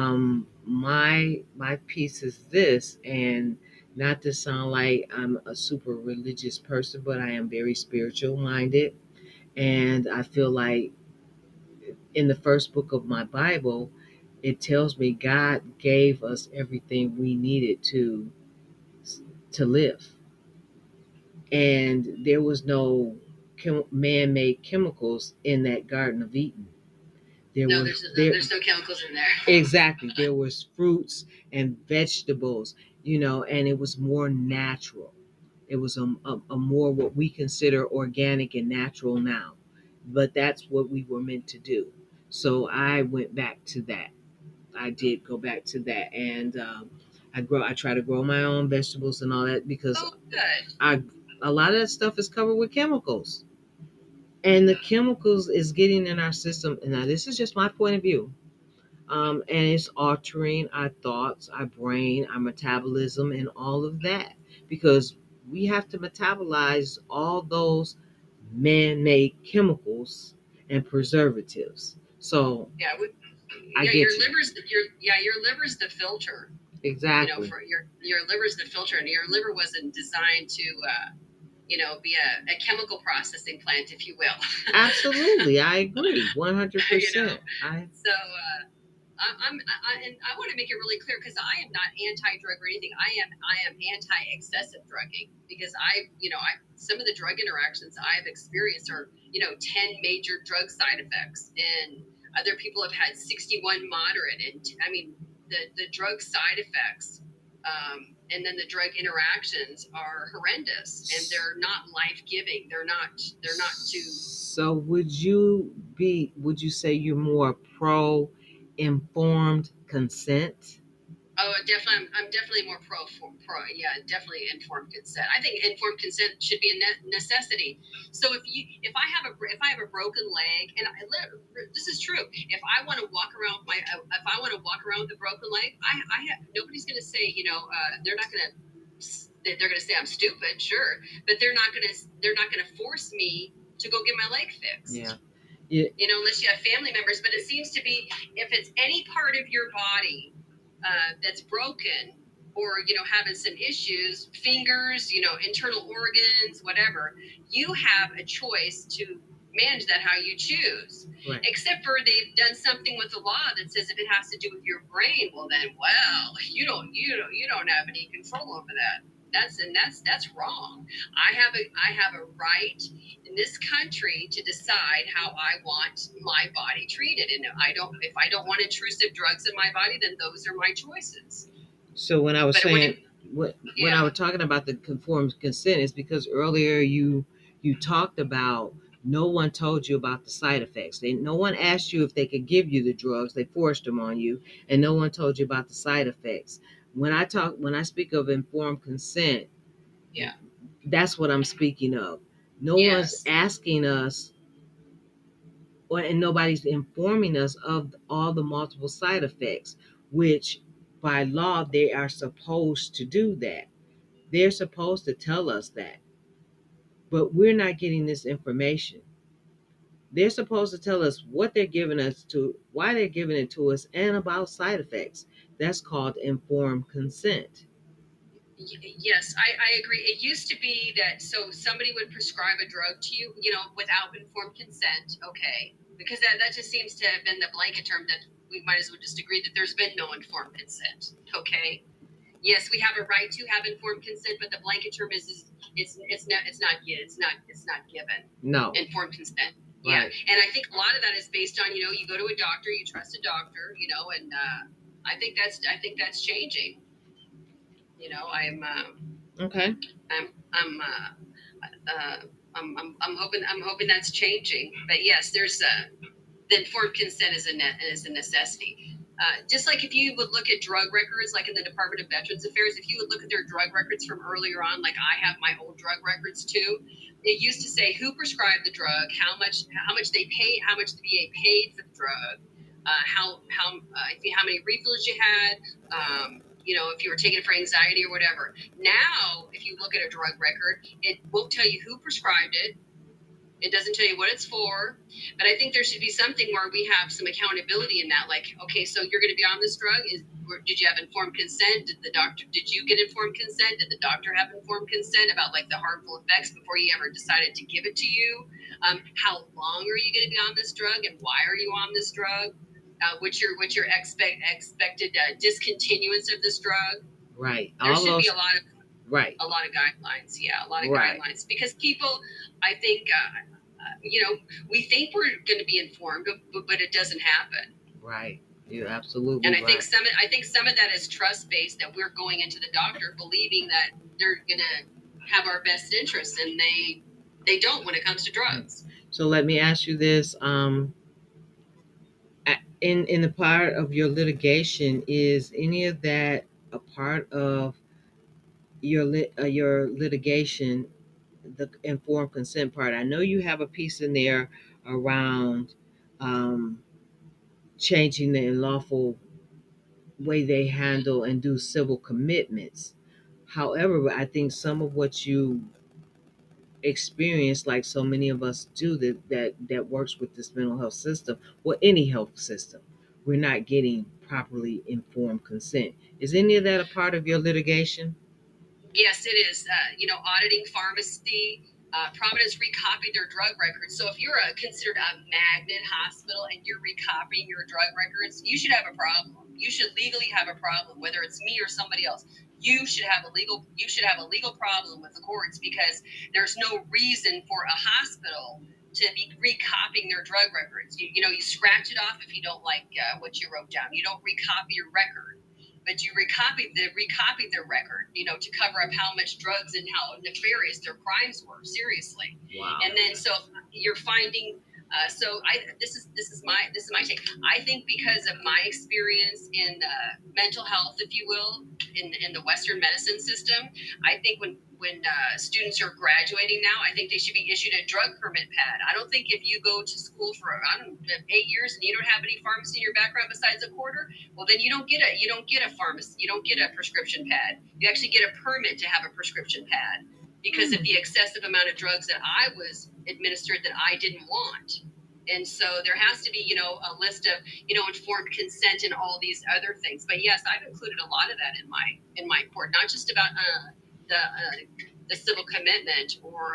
My piece is this, and not to sound like I'm a super religious person, but I am very spiritual minded, and I feel like in the first book of my Bible, it tells me God gave us everything we needed to live, and there was no man-made chemicals in that Garden of Eden. There No, was there there's no chemicals in there. exactly. There was fruits and vegetables, and it was more natural. It was a more what we consider organic and natural now, but that's what we were meant to do. So I went back to that. I did go back to that, and I try to grow my own vegetables and all that because Oh, good. I a lot of that stuff is covered with chemicals, and the chemicals is getting in our system. And now this is just my point of view, and it's altering our thoughts, our brain, our metabolism, and all of that because we have to metabolize all those man-made chemicals and preservatives. So Yeah, I Yeah, your get you. your liver's the filter. You know, Exactly. for your liver's the filter, and your liver wasn't designed to be a chemical processing plant, if you will. Absolutely. I agree. you know, 100%. I so and I want to make it really clear because I am not anti-drug or anything. I am anti-excessive drugging because I some of the drug interactions I've experienced are 10 major drug side effects, and other people have had 61 moderate, and I mean the drug side effects. And then the drug interactions are horrendous, and they're not life giving. They're not too. So would you say you're more pro informed consent? Oh, definitely. I'm definitely more yeah, definitely informed consent. I think informed consent should be a necessity. So if I have a broken leg, and this is true, if I want to walk around with if I want to walk around with a broken leg, I have nobody's going to say they're not going to they're going to say I'm stupid, sure, but they're not going to force me to go get my leg fixed. Yeah. Yeah. Unless you have family members. But it seems to be if it's any part of your body that's broken or having some issues, fingers, internal organs, whatever, you have a choice to manage that how you choose. Right. Except for they've done something with the law that says if it has to do with your brain, well then, you don't have any control over that. That's wrong. I have a right in this country to decide how I want my body treated, and if I don't want intrusive drugs in my body, then those are my choices. So when I was But it wouldn't. saying when I Yeah. was talking about the conformed consent is because earlier you talked about no one told you about the side effects. No one asked you if they could give you the drugs. They forced them on you, and no one told you about the side effects. When I speak of informed consent, Yeah. that's what I'm speaking of. No one's Yes. asking us and nobody's informing us of all the multiple side effects, which by law they are supposed to do that. They're supposed to tell us that, but we're not getting this information. They're supposed to tell us what they're giving us to, why they're giving it to us, and about side effects. That's called informed consent. Yes, I agree. It used to be that so somebody would prescribe a drug to you, without informed consent. Okay, because that just seems to have been the blanket term that we might as well just agree that there's been no informed consent. Okay. Yes, we have a right to have informed consent, but the blanket term is it's not given No. informed consent. Yeah, Right. and I think a lot of that is based on you go to a doctor, you trust a doctor, and I think that's changing. I'm Okay. I'm I'm I'm hoping that's changing. But yes, there's the informed consent is a necessity. Just like if you would look at drug records, like in the Department of Veterans Affairs, if you would look at their drug records from earlier on, like I have my old drug records too, it used to say who prescribed the drug, how much they paid, how much the VA paid for the drug, how many refills you had, if you were taking it for anxiety or whatever. Now, if you look at a drug record, it won't tell you who prescribed it. It doesn't tell you what it's for, but I think there should be something where we have some accountability in that. Like, okay, so you're going to be on this drug. Did you have informed consent? Did you get informed consent? Did the doctor have informed consent about like the harmful effects before he ever decided to give it to you? How long are you going to be on this drug, and why are you on this drug? What's your expected discontinuance of this drug? Right. There All should be those. Right. a lot of guidelines. Yeah, a lot of Right. guidelines because people, I think, we think we're going to be informed, but it doesn't happen. Right. You're absolutely And right. I think some of that is trust based, that we're going into the doctor believing that they're going to have our best interests, and they don't when it comes to drugs. So let me ask you this: in the part of your litigation, is any of that a part of your litigation, the informed consent part? I know you have a piece in there around um, changing the unlawful way they handle and do civil commitments. However, I think some of what you experience, like so many of us do, that works with this mental health system or any health system, we're not getting properly informed consent. Is any of that a part of your litigation? Yes, it is. Auditing pharmacy. Providence recopied their drug records. So if you're considered a magnet hospital and you're recopying your drug records, you should have a problem. You should legally have a problem, whether it's me or somebody else. You should have a legal problem with the courts, because there's no reason for a hospital to be recopying their drug records. You scratch it off if you don't like what you wrote down. You don't recopy your record, but you recopied their record, to cover up how much drugs and how nefarious their crimes were. Seriously. Wow. And then so you're finding. This is my take. I think because of my experience in mental health, if you will, in the Western medicine system, I think when students are graduating now, I think they should be issued a drug permit pad. I don't think if you go to school for 8 years and you don't have any pharmacy in your background besides a quarter, well then you don't get a pharmacy, you don't get a prescription pad. You actually get a permit to have a prescription pad, because of the excessive amount of drugs that I was administered that I didn't want. And so there has to be, a list of, informed consent and all these other things. But yes, I've included a lot of that in my court, not just about the civil commitment or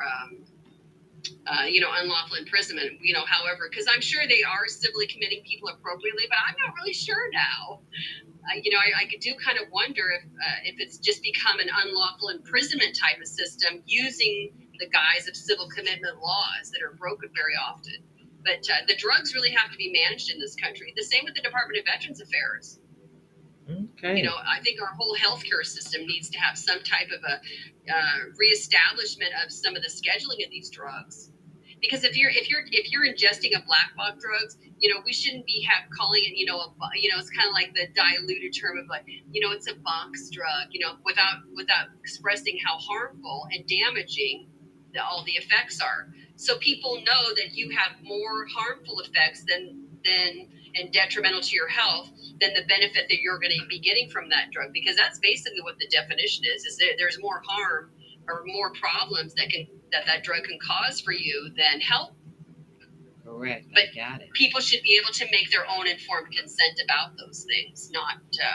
unlawful imprisonment. However, because I'm sure they are civilly committing people appropriately, but I'm not really sure now. I do kind of wonder if it's just become an unlawful imprisonment type of system using the guise of civil commitment laws that are broken very often. But the drugs really have to be managed in this country. The same with the Department of Veterans Affairs. Okay. I think our whole healthcare system needs to have some type of a reestablishment of some of the scheduling of these drugs. Because if you're ingesting a black box drugs, we shouldn't be calling it, it's kind of like the diluted term of like, it's a box drug, without expressing how harmful and damaging all the effects are. So people know that you have more harmful effects than and detrimental to your health than the benefit that you're going to be getting from that drug, because that's basically what the definition is that there's more harm or more problems that drug can cause for you than help. Correct. But got it. People should be able to make their own informed consent about those things, not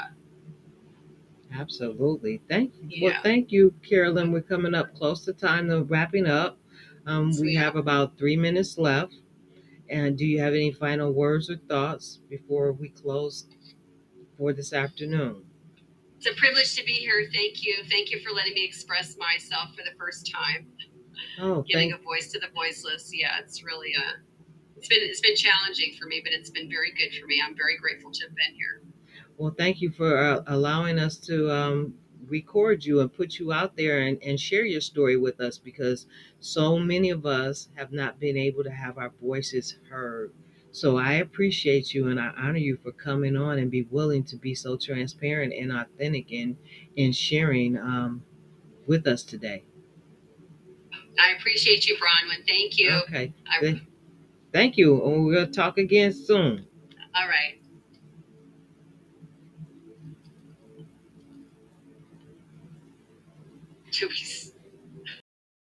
Absolutely. Thank you. Yeah. Well, thank you, Carolyn. We're coming up close to time to wrapping up. We have about 3 minutes left. And do you have any final words or thoughts before we close for this afternoon? It's a privilege to be here. Thank you. Thank you for letting me express myself for the first time. Giving a voice to the voiceless. Yeah, it's really it's been challenging for me, but it's been very good for me. I'm very grateful to have been here. Well, thank you for allowing us to record you and put you out there and share your story with us, because so many of us have not been able to have our voices heard. So I appreciate you and I honor you for coming on and be willing to be so transparent and authentic in sharing with us today. I appreciate you, Bronwyn. Thank you. Okay. Thank you. We'll talk again soon. All right. Cheers.